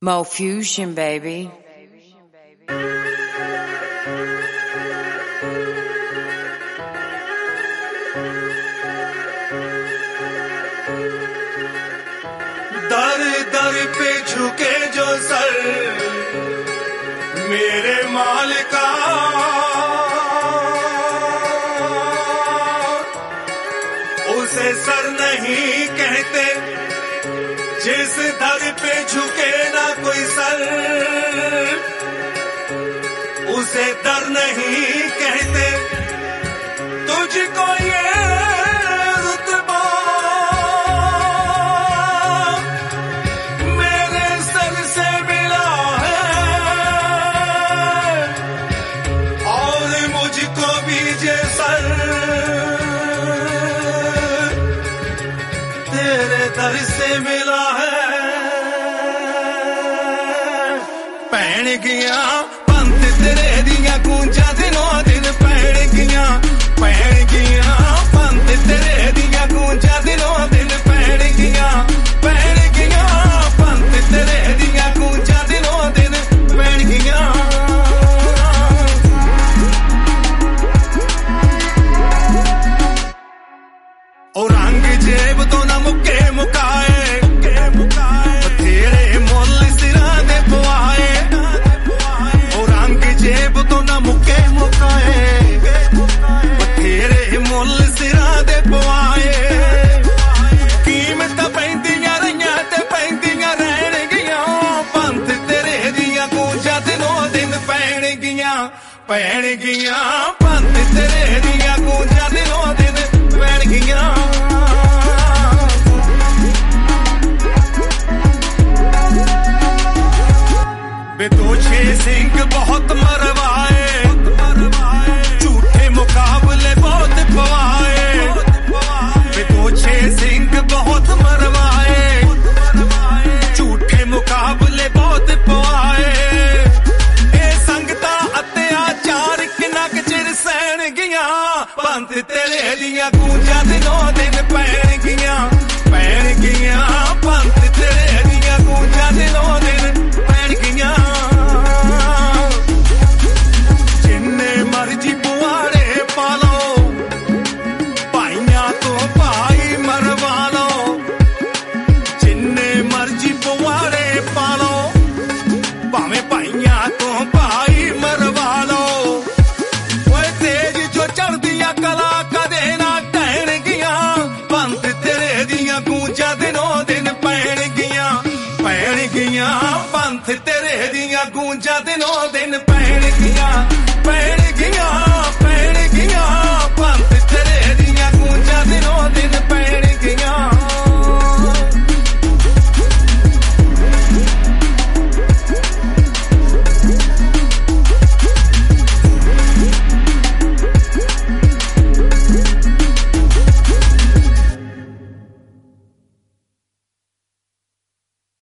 Mo Fusion, baby. दर दर पे झुके जो सर मेरे मालिका, उसे सर नहीं कहते। जिस दर पे झुके ना कोई सर, उसे दर नहीं कहते। तुझको ये रुतबा मेरे सर से मिला है, और मुझको भी जे सर तेरे दर से मिला है। पैण गिया पंत तेरे दिया गूंजा दिनों दिन, पैण गिया पंत तेरे दिया गूंजा दिनों दिन, पैण गिया पंत तेरे दिया गूंजा दिनों दिन, पैण गिया। और रंग जेब तो ना मुक्के मुकाए, तेरे मुल सिरा दे पवाए। और रंग जेब तो ना मुक्के मुकाए, तेरे मुल सिरा दे पवाए। कीमत पैंदियां रहियां ते पैंदियां रहन गियां, पंत तेरे दियां गूंजा दिनों दिन, पैण गियां पंत तेरे दियां गूंजा दिनों दिन, पैण गियां। बेदोषे सिंह बहुत मरवाए, झूठे मुकाबले बहुत पवाए। बेदोषे सिंह बहुत मरवाए, झूठे मुकाबले बहुत पवाए। ए संगता अत्याचार किन्ना क चिर सहन गियां, पंत तेरे दियां गूंजा दिनों दिन, पैण गियां पंत तेरे दियां गूंजा दिनों दिन, पैण गियां। जिन्ने मर्जी पुआड़े पालो, भाइयां तो भाई मरवा लो। जिन्ने मर्जी पुआड़े पालो, भावें भाइयां तो भाई मरवा लो। ओए तेज जो चढ़दियां कला कदे ना टहन गियां, पंत तेरे दियां गूंजा दिनों दिन, पैण गियां पंत तेरे दियां गूंजा दिनों दिन, पैण गियां।